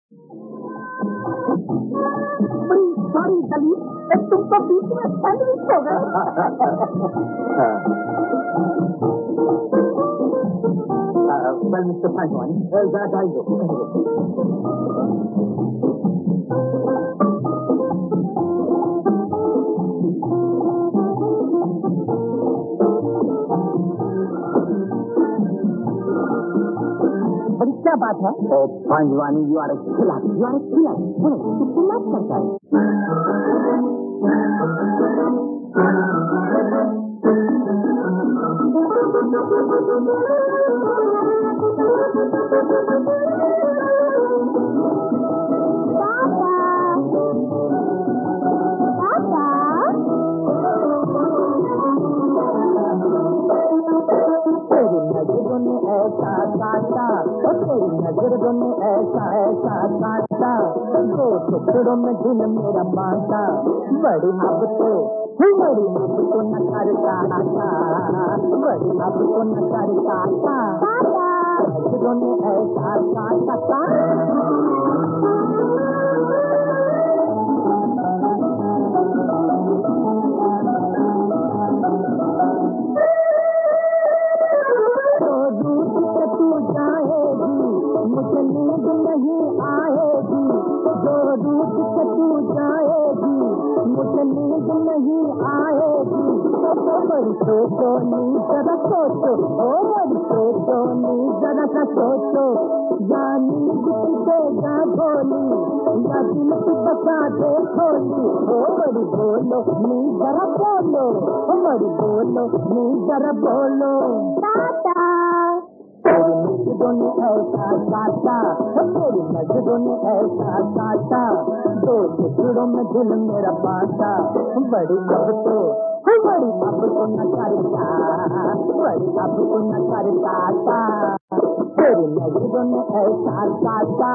बड़ी सॉरी दलील, तुम तो बीच में सैंडविच हो गए। वेल मिस्टर पांचवानी, जरा गाड़ी दो। बड़ी क्या बात है? ओ पांचवानी, यू आर ए खिलाफ, यू आर ए खिलाफ। सुनो, तू खिलाफ करता है। ऐसा काटा, तेरी नजरों ने ऐसा ऐसा काटा, दो टुकड़ों में दिल मेरा बांटा, बड़ी अब तो न कर काटा, बड़ी अब तो न कर काटा, नजरों ने ऐसा काटा। मुझे नींद नहीं आएगी, जो रूठ के तू जाएगी, मुझे नींद नहीं आएगी। बड़ी सोचो नी जरा सोचो, ओ बड़ी सोचो नी जरा सा सोचो, या नींद देगा गोली, या दिल की बचा दे खोली। ओ बड़ी बोलो नी जरा बोलो, ओ बड़ी बोलो नी जरा बोलो। तेरी नजरों ने ऐसा काटा, तेरी नजरों ने ऐसा काटा, दो टुकड़ों में दिल मेरा बांटा, बड़ी अब तो न करता, बड़ी अब तो न करता, तेरी नजरों ने ऐसा काटा।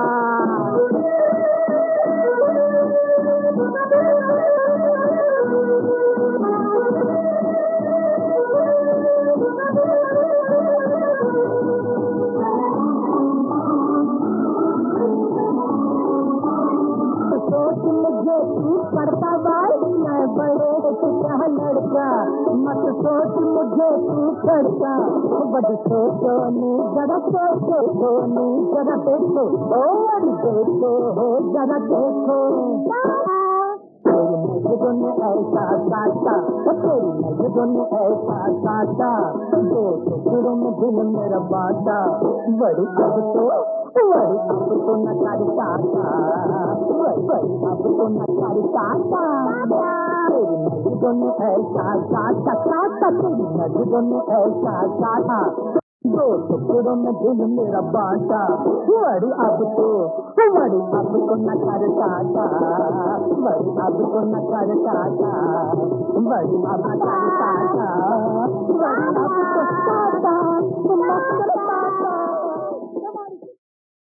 मुझे तू करता भाई, मैं बड़े क्या लड़का, मत सोच मुझे तू करता, बड़ी सोचो नी जरा सोचो नी जरा देखो, और देखो हो जरा देखो। तेरी नजरों ने ऐसा काटा, तेरी नजरों ने ऐसा काटा, दो टुकड़ों में दिल मेरा बांटा, बड़ी अब तो न करता, बड़ी अब तो न करता। तेरी नजरों ने ऐसा काटा, तेरी नजरों ने ऐसा काटा, दो टुकड़ों में दिल मेरा बांटा, बड़ी अब तो न करता, बड़ी अब तो न करता, बड़ी अब करता, बड़ी अब तो करता।